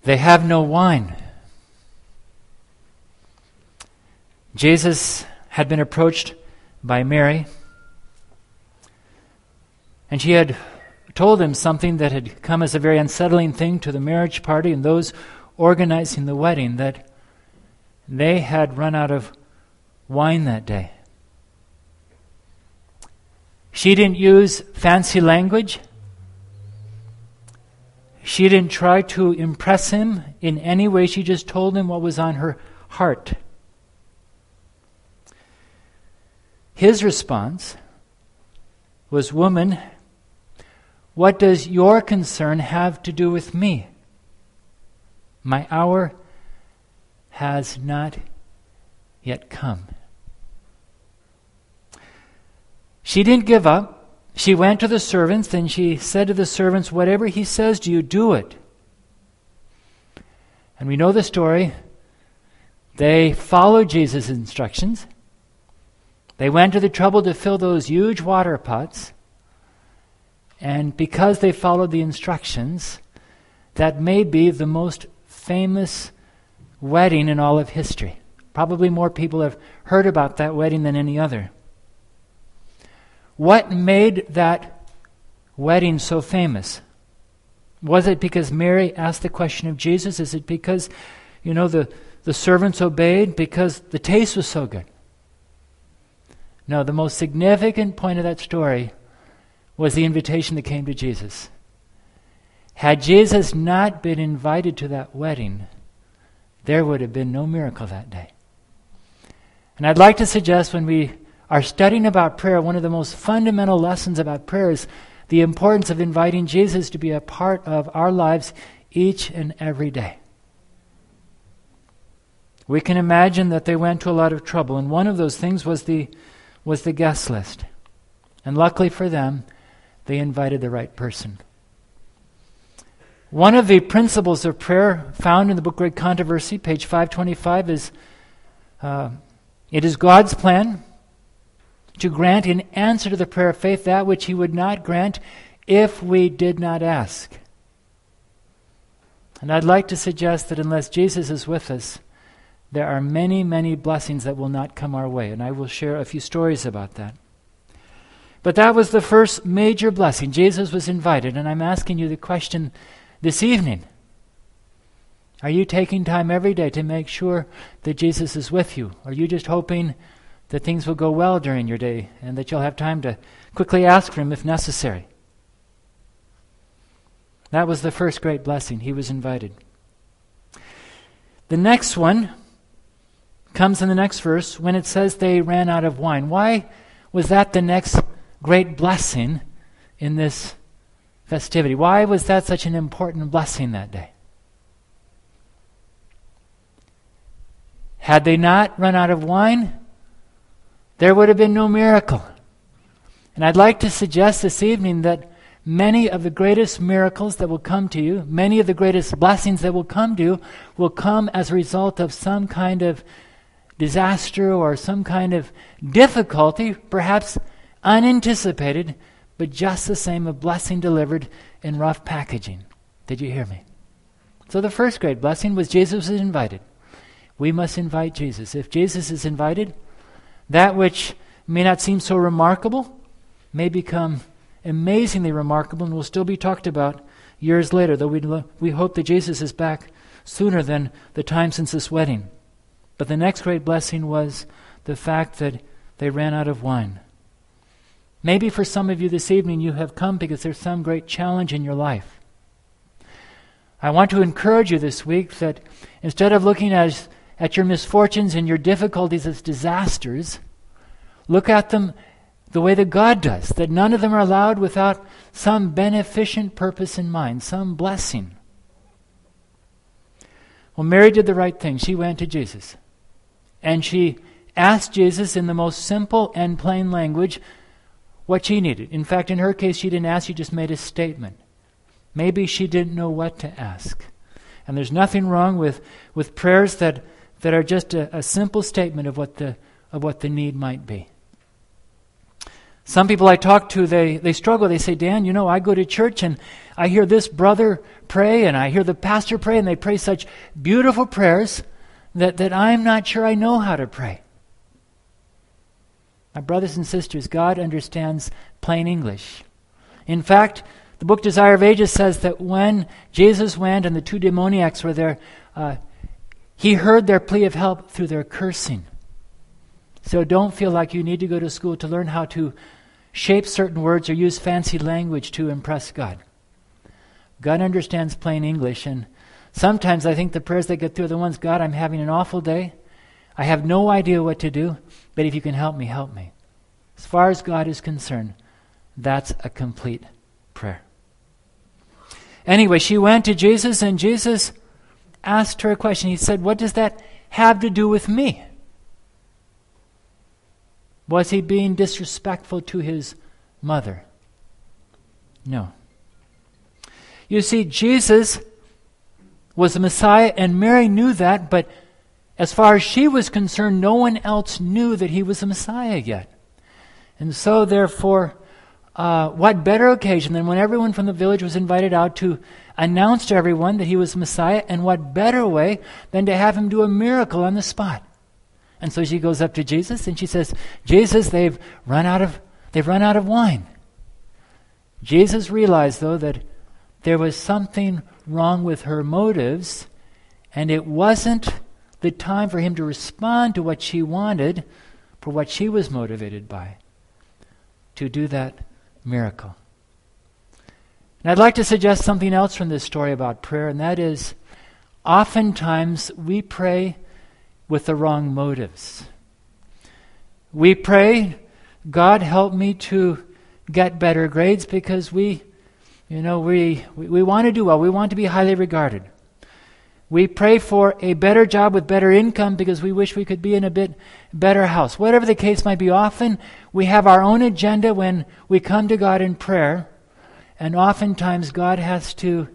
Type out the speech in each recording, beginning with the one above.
They have no wine. Jesus had been approached by Mary, and she had told him something that had come as a very unsettling thing to the marriage party and those organizing the wedding, that they had run out of wine that day. She didn't use fancy language. She didn't try to impress him in any way. She just told him what was on her heart. His response was, "Woman, what does your concern have to do with me? My hour has not yet come." She didn't give up. She went to the servants and she said to the servants, "Whatever he says to you, do it." And we know the story. They followed Jesus' instructions. They went to the trouble to fill those huge water pots. And because they followed the instructions, that may be the most famous wedding in all of history. Probably more people have heard about that wedding than any other. What made that wedding so famous? Was it because Mary asked the question of Jesus? Is it because, the servants obeyed? Because the taste was so good? No, the most significant point of that story was the invitation that came to Jesus. Had Jesus not been invited to that wedding, there would have been no miracle that day. And I'd like to suggest, when we are studying about prayer, one of the most fundamental lessons about prayer is the importance of inviting Jesus to be a part of our lives each and every day. We can imagine that they went to a lot of trouble, and one of those things was the guest list. And luckily for them, they invited the right person. One of the principles of prayer found in the book Great Controversy, page 525, is it is God's plan to grant in answer to the prayer of faith that which he would not grant if we did not ask. And I'd like to suggest that unless Jesus is with us, there are many, many blessings that will not come our way. And I will share a few stories about that. But that was the first major blessing. Jesus was invited. And I'm asking you the question this evening. Are you taking time every day to make sure that Jesus is with you? Are you just hoping that things will go well during your day and that you'll have time to quickly ask for him if necessary? That was the first great blessing. He was invited. The next one comes in the next verse when it says they ran out of wine. Why was that the next great blessing in this festivity? Why was that such an important blessing that day? Had they not run out of wine, there would have been no miracle. And I'd like to suggest this evening that many of the greatest miracles that will come to you, many of the greatest blessings that will come to you, will come as a result of some kind of disaster or some kind of difficulty, perhaps unanticipated, but just the same, a blessing delivered in rough packaging. Did you hear me? So the first great blessing was Jesus was invited. We must invite Jesus. If Jesus is invited, that which may not seem so remarkable may become amazingly remarkable and will still be talked about years later, though we hope that Jesus is back sooner than the time since this wedding. But the next great blessing was the fact that they ran out of wine. Maybe for some of you this evening you have come because there's some great challenge in your life. I want to encourage you this week that instead of looking at your misfortunes and your difficulties as disasters, look at them the way that God does, that none of them are allowed without some beneficent purpose in mind, some blessing. Well, Mary did the right thing. She went to Jesus. And she asked Jesus in the most simple and plain language what she needed. In fact, in her case, she didn't ask, she just made a statement. Maybe she didn't know what to ask. And there's nothing wrong with prayers that are just a simple statement of what the need might be. Some people I talk to, they struggle. They say, Dan, I go to church and I hear this brother pray and I hear the pastor pray, and they pray such beautiful prayers that I'm not sure I know how to pray. My brothers and sisters, God understands plain English. In fact, the book Desire of Ages says that when Jesus went and the two demoniacs were there, he heard their plea of help through their cursing. So don't feel like you need to go to school to learn how to shape certain words or use fancy language to impress God. God understands plain English, and sometimes I think the prayers that get through are the ones, God, I'm having an awful day. I have no idea what to do, but if you can help me, help me. As far as God is concerned, that's a complete prayer. Anyway, she went to Jesus, and Jesus asked her a question. He said, what does that have to do with me? Was he being disrespectful to his mother? No. You see, Jesus was the Messiah, and Mary knew that, but as far as she was concerned, no one else knew that he was the Messiah yet. And so, therefore, what better occasion than when everyone from the village was invited out to announce to everyone that he was the Messiah, and what better way than to have him do a miracle on the spot? And so she goes up to Jesus and she says, Jesus, they've run out of wine. Jesus realized, though, that there was something wrong with her motives, and it wasn't the time for him to respond to what she wanted, for what she was motivated by, to do that miracle. And I'd like to suggest something else from this story about prayer, and that is, oftentimes we pray with the wrong motives. We pray, God, help me to get better grades because we want to do well. We want to be highly regarded. We pray for a better job with better income because we wish we could be in a bit better house. Whatever the case might be, often we have our own agenda when we come to God in prayer, and oftentimes God has to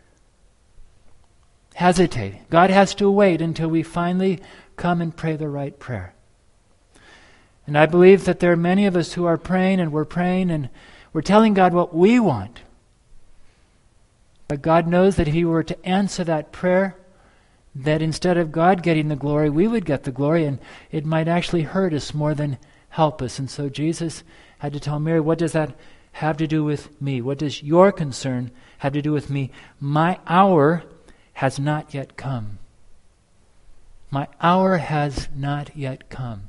hesitate. God has to wait until we finally come and pray the right prayer. And I believe that there are many of us who are praying and we're telling God what we want. But God knows that if He were to answer that prayer, that instead of God getting the glory, we would get the glory, and it might actually hurt us more than help us. And so Jesus had to tell Mary, what does that have to do with me? What does your concern have to do with me? My hour has not yet come. My hour has not yet come.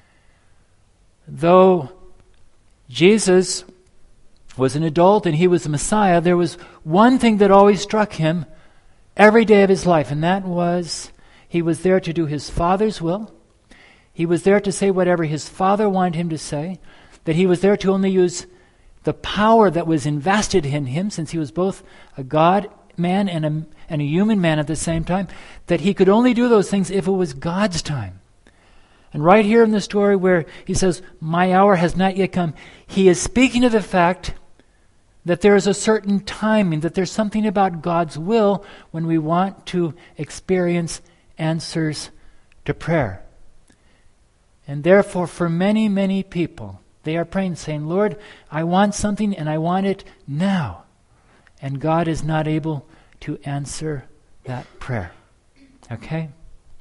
Though Jesus was an adult and he was the Messiah, there was one thing that always struck him every day of his life, and that was he was there to do his Father's will. He was there to say whatever his Father wanted him to say, that he was there to only use the power that was invested in him, since he was both a God-man and a human man at the same time, that he could only do those things if it was God's time. And right here in the story where he says, my hour has not yet come, he is speaking of the fact that there is a certain timing, that there's something about God's will when we want to experience answers to prayer. And therefore, for many, many people, they are praying, saying, Lord, I want something and I want it now. And God is not able to answer that prayer. Okay?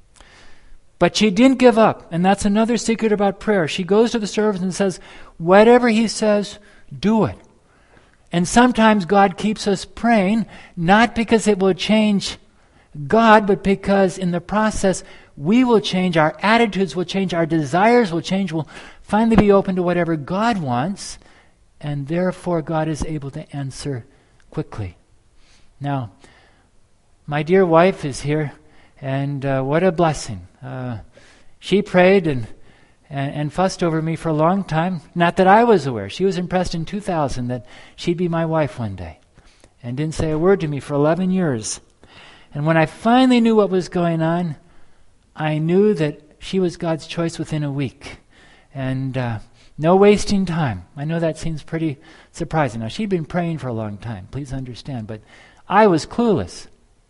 But she didn't give up, and that's another secret about prayer. She goes to the servants and says, whatever he says, do it. And sometimes God keeps us praying, not because it will change God, but because in the process we will change, our attitudes will change, our desires will change, we'll finally be open to whatever God wants, and therefore God is able to answer quickly. Now, my dear wife is here, and what a blessing. She prayed and fussed over me for a long time. Not that I was aware. She was impressed in 2000 that she'd be my wife one day, and didn't say a word to me for 11 years. And when I finally knew what was going on, I knew that she was God's choice within a week. And no wasting time. I know that seems pretty surprising. Now, she'd been praying for a long time, please understand, but I was clueless.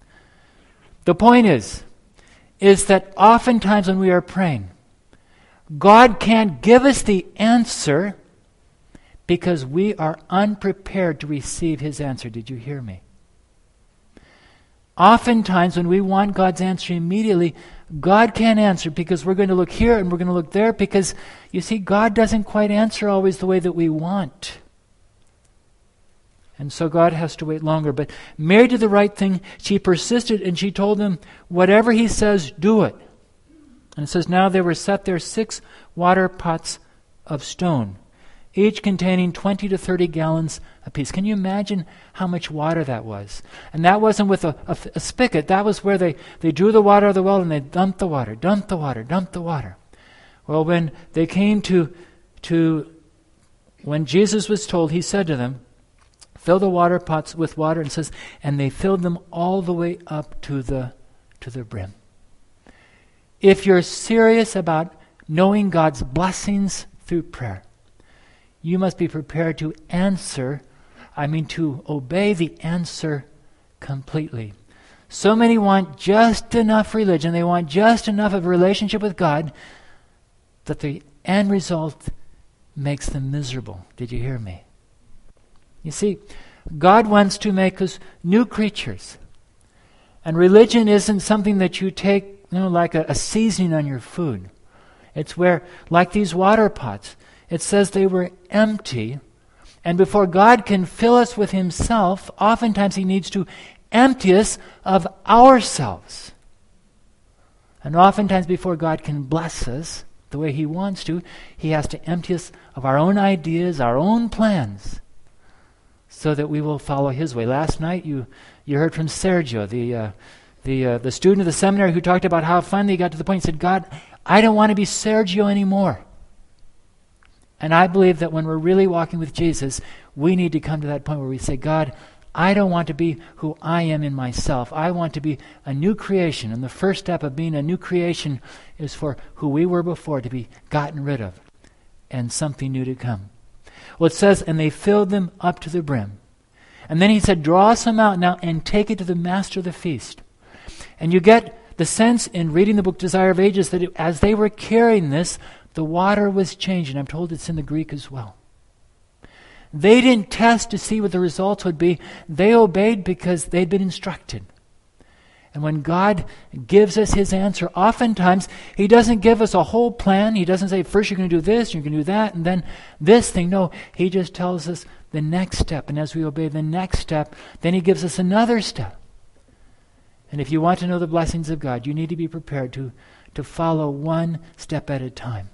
The point is that oftentimes when we are praying, God can't give us the answer because we are unprepared to receive his answer. Did you hear me? Oftentimes when we want God's answer immediately, God can't answer because we're going to look here and we're going to look there because, you see, God doesn't quite answer always the way that we want. And so God has to wait longer. But Mary did the right thing. She persisted and she told him, whatever he says, do it. And it says, now there were set there 6 water pots of stone, each containing 20 to 30 gallons apiece. Can you imagine how much water that was? And that wasn't with a spigot. That was where they drew the water out of the well and they dumped the water, dumped the water, dumped the water. Well, when they came to when Jesus was told, he said to them, fill the water pots with water, and says, and they filled them all the way up to the brim. If you're serious about knowing God's blessings through prayer, you must be prepared to to obey the answer completely. So many want just enough religion, they want just enough of a relationship with God, that the end result makes them miserable. Did you hear me? You see, God wants to make us new creatures. And religion isn't something that you take, like a seasoning on your food. It's where, like these water pots, it says they were empty. And before God can fill us with himself, oftentimes he needs to empty us of ourselves. And oftentimes before God can bless us the way he wants to, he has to empty us of our own ideas, our own plans, so that we will follow his way. Last night you heard from Sergio, the student of the seminary, who talked about how finally he got to the point, he said, God, I don't want to be Sergio anymore. And I believe that when we're really walking with Jesus, we need to come to that point where we say, God, I don't want to be who I am in myself. I want to be a new creation. And the first step of being a new creation is for who we were before to be gotten rid of and something new to come. Well, it says, and they filled them up to the brim. And then he said, draw some out now and take it to the master of the feast. And you get the sense in reading the book Desire of Ages that as they were carrying this, the water was changing. I'm told it's in the Greek as well. They didn't test to see what the results would be. They obeyed because they'd been instructed. And when God gives us his answer, oftentimes he doesn't give us a whole plan. He doesn't say, first you're going to do this, you're going to do that, and then this thing. No, he just tells us the next step. And as we obey the next step, then he gives us another step. And if you want to know the blessings of God, you need to be prepared to follow one step at a time.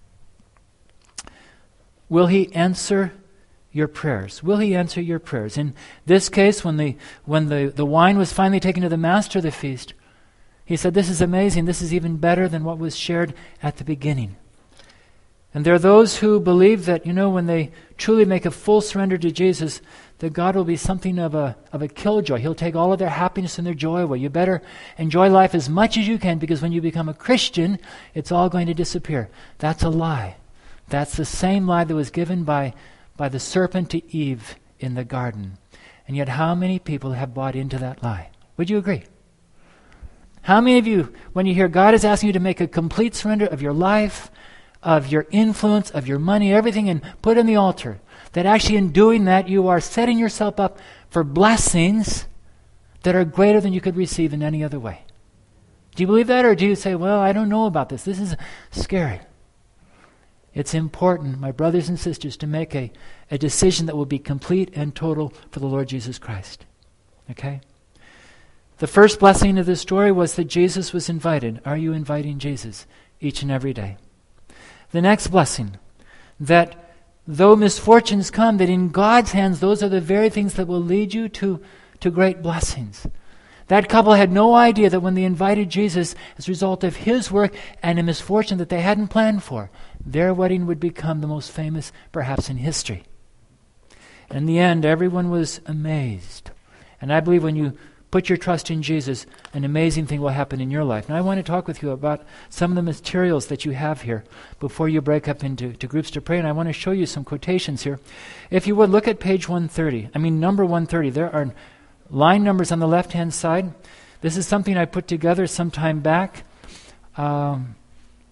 Will he answer your prayers? Will he answer your prayers? In this case, when the wine was finally taken to the master of the feast, he said, this is amazing. This is even better than what was shared at the beginning. And there are those who believe that, when they truly make a full surrender to Jesus, that God will be something of a killjoy. He'll take all of their happiness and their joy away. You better enjoy life as much as you can, because when you become a Christian, it's all going to disappear. That's a lie. That's the same lie that was given by the serpent to Eve in the garden. And yet how many people have bought into that lie? Would you agree? How many of you, when you hear God is asking you to make a complete surrender of your life, of your influence, of your money, everything, and put in the altar, that actually in doing that you are setting yourself up for blessings that are greater than you could receive in any other way? Do you believe that, or do you say, well, I don't know about this. This is scary. It's important, my brothers and sisters, to make a decision that will be complete and total for the Lord Jesus Christ. Okay? The first blessing of this story was that Jesus was invited. Are you inviting Jesus each and every day? The next blessing, that though misfortunes come, that in God's hands, those are the very things that will lead you to great blessings. That couple had no idea that when they invited Jesus as a result of his work and a misfortune that they hadn't planned for, their wedding would become the most famous perhaps in history. And in the end, everyone was amazed. And I believe when you put your trust in Jesus, an amazing thing will happen in your life. Now I want to talk with you about some of the materials that you have here before you break up into groups to pray. And I want to show you some quotations here. If you would, look at page 130. Number 130. There are line numbers on the left-hand side. This is something I put together some time back.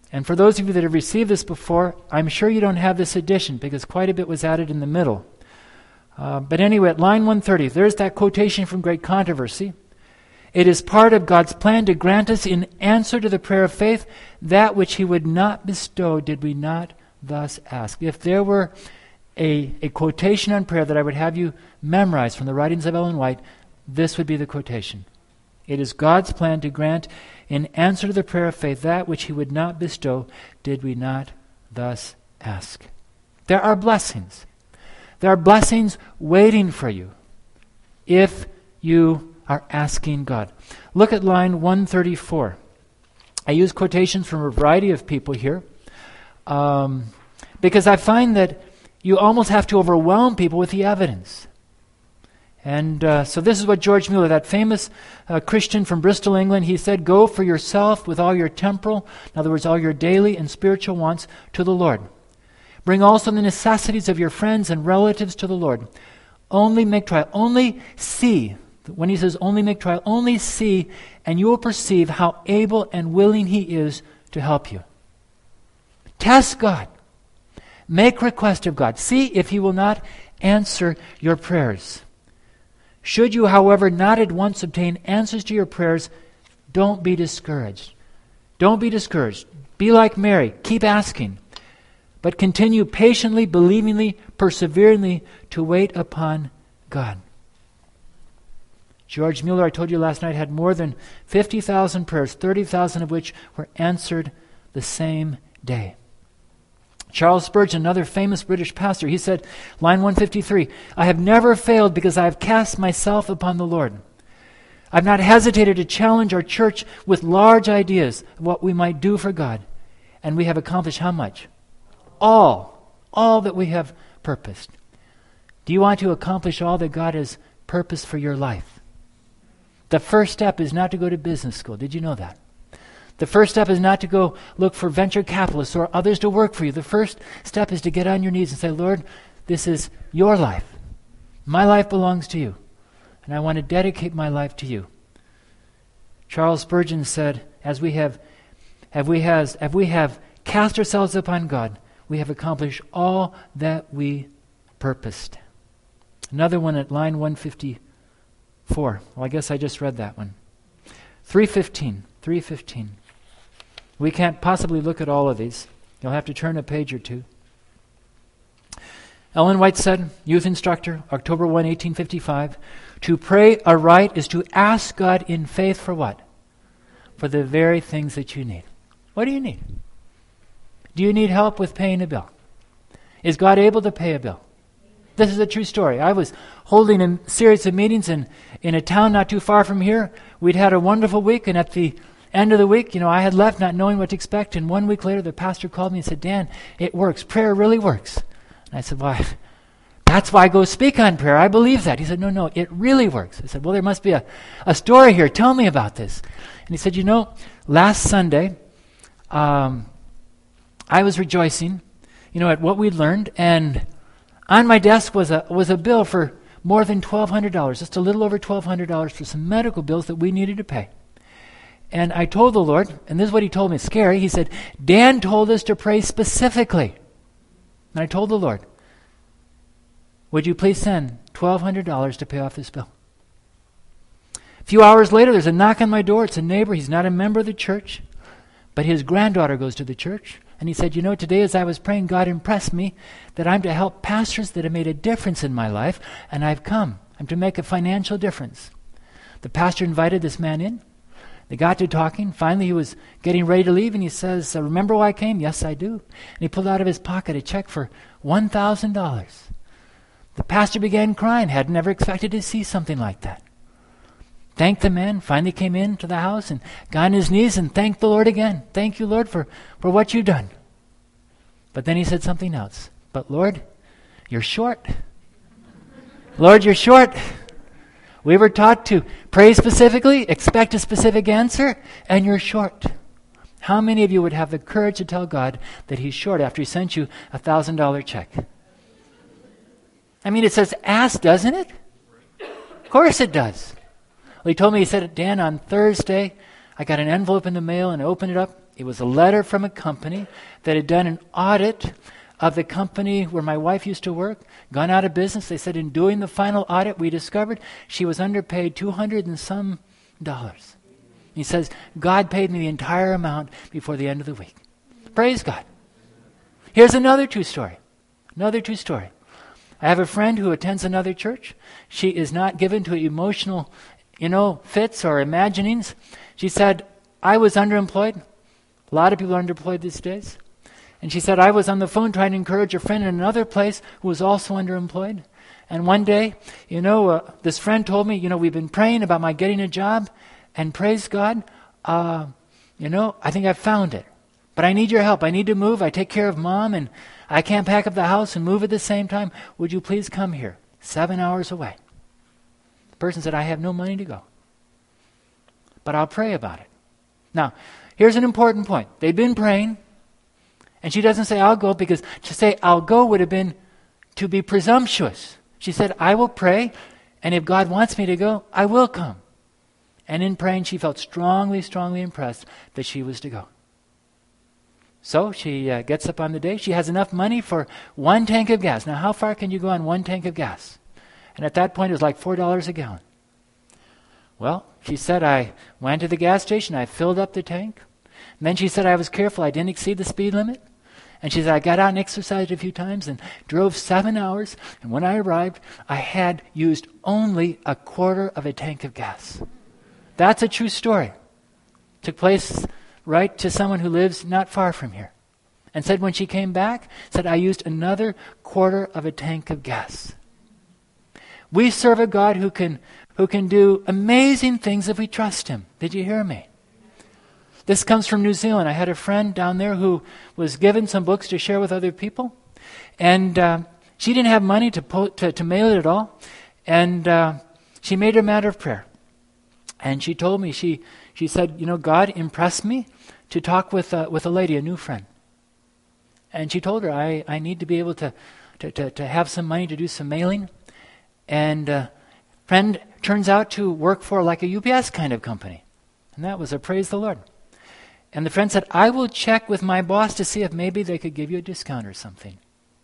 And for those of you that have received this before, I'm sure you don't have this addition because quite a bit was added in the middle. But anyway, at line 130, there's that quotation from Great Controversy. It is part of God's plan to grant us in answer to the prayer of faith that which he would not bestow did we not thus ask. If there were a quotation on prayer that I would have you memorize from the writings of Ellen White, this would be the quotation. It is God's plan to grant in answer to the prayer of faith that which he would not bestow did we not thus ask. There are blessings. There are blessings waiting for you if you are asking God. Look at line 134. I use quotations from a variety of people here because I find that you almost have to overwhelm people with the evidence. And so this is what George Mueller, that famous Christian from Bristol, England, he said, "Go for yourself with all your temporal, in other words, all your daily and spiritual wants to the Lord. Bring also the necessities of your friends and relatives to the Lord. Only make trial, only see." When he says only make trial, only see, and you will perceive how able and willing he is to help you. Test God. Make request of God. See if he will not answer your prayers. Should you, however, not at once obtain answers to your prayers, don't be discouraged. Don't be discouraged. Be like Mary. Keep asking. But continue patiently, believingly, perseveringly to wait upon God. George Mueller, I told you last night, had more than 50,000 prayers, 30,000 of which were answered the same day. Charles Spurgeon, another famous British pastor, he said, line 153, "I have never failed because I have cast myself upon the Lord. I've not hesitated to challenge our church with large ideas of what we might do for God. And we have accomplished how much? All that we have purposed." Do you want to accomplish all that God has purposed for your life? The first step is not to go to business school. Did you know that? The first step is not to go look for venture capitalists or others to work for you. The first step is to get on your knees and say, "Lord, this is your life. My life belongs to you, and I want to dedicate my life to you." Charles Spurgeon said, as we have cast ourselves upon God, we have accomplished all that we purposed. Another one at line 154. Well, I guess I just read that one. 315. We can't possibly look at all of these. You'll have to turn a page or two. Ellen White said, youth instructor, October 1, 1855, "To pray aright is to ask God in faith for what? For the very things that you need." What do you need? Do you need help with paying a bill? Is God able to pay a bill? This is a true story. I was holding a series of meetings in a town not too far from here. We'd had a wonderful week, and at the end of the week, I had left not knowing what to expect, and 1 week later the pastor called me and said, "Dan, it works. Prayer really works." And I said, "Why? That's why I go speak on prayer. I believe that." He said, No, it really works. I said, "Well, there must be a story here. Tell me about this." And he said, last Sunday, I was rejoicing, at what we'd learned, and on my desk was a bill for more than $1,200, just a little over $1,200 for some medical bills that we needed to pay. And I told the Lord, and this is what he told me, it's scary. He said, "Dan told us to pray specifically." And I told the Lord, "Would you please send $1,200 to pay off this bill?" A few hours later, there's a knock on my door. It's a neighbor. He's not a member of the church, but his granddaughter goes to the church. And he said, "Today as I was praying, God impressed me that I'm to help pastors that have made a difference in my life, and I've come. I'm to make a financial difference." The pastor invited this man in. They got to talking. Finally, he was getting ready to leave, and he says, "Remember why I came?" "Yes, I do." And he pulled out of his pocket a check for $1,000. The pastor began crying. Had never expected to see something like that. Thanked the man, finally came into the house and got on his knees and thanked the Lord again. "Thank you, Lord, for what you've done." But then he said something else. "But Lord, you're short. Lord, you're short. We were taught to pray specifically, expect a specific answer, and you're short." How many of you would have the courage to tell God that he's short after he sent you a $1,000 check? It says ask, doesn't it? Of course it does. Well, he told me, he said, "Dan, on Thursday, I got an envelope in the mail and I opened it up. It was a letter from a company that had done an audit of the company where my wife used to work, gone out of business. They said in doing the final audit, we discovered she was underpaid $200 and some. He says, God paid me the entire amount before the end of the week. Praise God. Here's another true story. Another true story. I have a friend who attends another church. She is not given to emotional, fits or imaginings. She said, I was underemployed. A lot of people are underemployed these days. And she said, I was on the phone trying to encourage a friend in another place who was also underemployed. And one day, this friend told me, we've been praying about my getting a job. And praise God, I think I've found it. But I need your help. I need to move. I take care of Mom, and I can't pack up the house and move at the same time. Would you please come here? 7 hours away. The person said, I have no money to go. But I'll pray about it. Now, here's an important point. They've been praying, and she doesn't say, I'll go, because to say, I'll go would have been to be presumptuous. She said, I will pray, and if God wants me to go, I will come. And in praying, she felt strongly, strongly impressed that she was to go. So she gets up on the day. She has enough money for 1 tank of gas. Now, how far can you go on 1 tank of gas? And at that point, it was like $4 a gallon. Well, she said, I went to the gas station. I filled up the tank. And then she said, I was careful. I didn't exceed the speed limit. And she said, I got out and exercised a few times and drove 7 hours. And when I arrived, I had used only 1/4 of a tank of gas. That's a true story. Took place right to someone who lives not far from here. And said when she came back, said, I used another 1/4 of a tank of gas. We serve a God who can do amazing things if we trust Him. Did you hear me? This comes from New Zealand. I had a friend down there who was given some books to share with other people. And she didn't have money to mail it at all. And she made it a matter of prayer. And she told me, she said, God impressed me to talk with a lady, a new friend. And she told her, I need to be able to have some money to do some mailing. And friend turns out to work for like a UPS kind of company. And that was a praise the Lord. And the friend said, I will check with my boss to see if maybe they could give you a discount or something.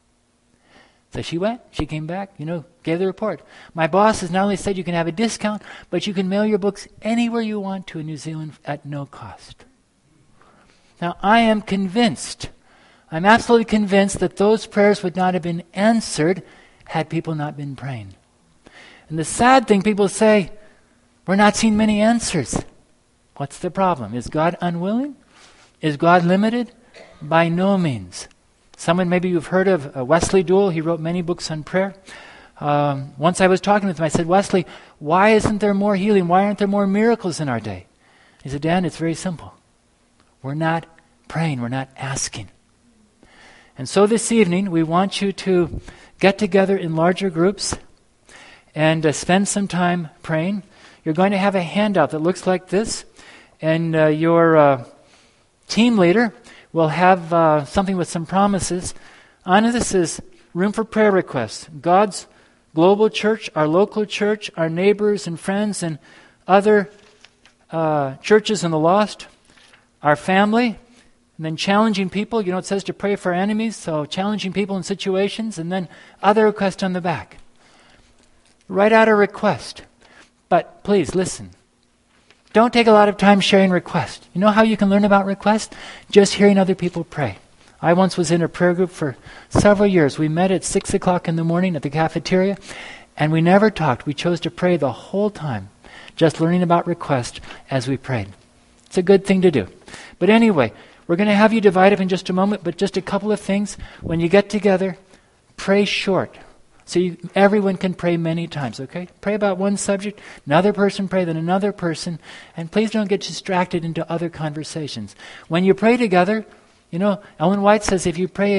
So she went, she came back, gave the report. My boss has not only said you can have a discount, but you can mail your books anywhere you want to in New Zealand at no cost. Now, I am convinced, I'm absolutely convinced that those prayers would not have been answered had people not been praying. And the sad thing, people say, we're not seeing many answers. What's the problem? Is God unwilling? Is God limited? By no means. Someone maybe you've heard of, Wesley Duell. He wrote many books on prayer. Once I was talking with him, I said, Wesley, why isn't there more healing? Why aren't there more miracles in our day? He said, Dan, it's very simple. We're not praying. We're not asking. And so this evening, we want you to get together in larger groups and spend some time praying. You're going to have a handout that looks like this. And your team leader will have something with some promises. On this is room for prayer requests. God's global church, our local church, our neighbors and friends and other churches in the lost, our family, and then challenging people. It says to pray for enemies, so challenging people in situations, and then other requests on the back. Write out a request. But please listen. Don't take a lot of time sharing requests. You know how you can learn about requests? Just hearing other people pray. I once was in a prayer group for several years. We met at 6 o'clock in the morning at the cafeteria, and we never talked. We chose to pray the whole time, just learning about requests as we prayed. It's a good thing to do. But anyway, we're going to have you divide up in just a moment, but just a couple of things. When you get together, pray short. So everyone can pray many times, okay? Pray about one subject, another person pray, then another person, and please don't get distracted into other conversations. When you pray together, Ellen White says if you pray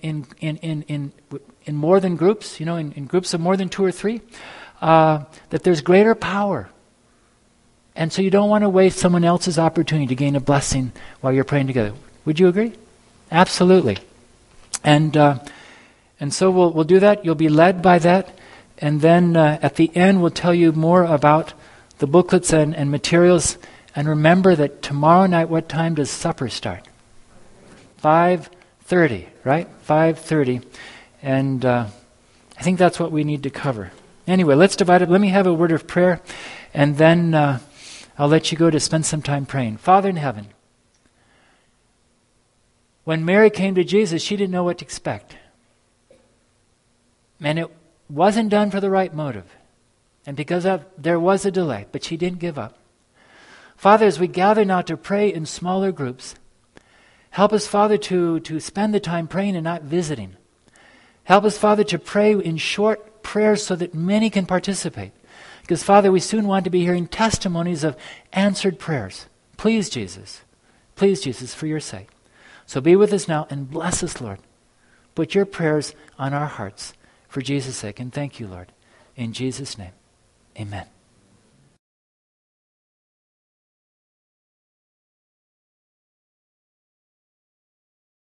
in more than groups, in groups of more than 2 or 3, that there's greater power. And so you don't want to waste someone else's opportunity to gain a blessing while you're praying together. Would you agree? Absolutely. And so we'll do that. You'll be led by that. And then at the end, we'll tell you more about the booklets and materials And remember that tomorrow night, what time does supper start? 5:30, right? 5:30. And I think that's what we need to cover. Anyway, let's divide it. Let me have a word of prayer, and then I'll let you go to spend some time praying. Father in heaven, when Mary came to Jesus, she didn't know what to expect. And it wasn't done for the right motive. And because of there was a delay, but she didn't give up. Father, as we gather now to pray in smaller groups, help us, Father, to spend the time praying and not visiting. Help us, Father, to pray in short prayers so that many can participate. Because, Father, we soon want to be hearing testimonies of answered prayers. Please, Jesus, for your sake. So be with us now and bless us, Lord. Put your prayers on our hearts for Jesus' sake. And thank you, Lord. In Jesus' name, amen.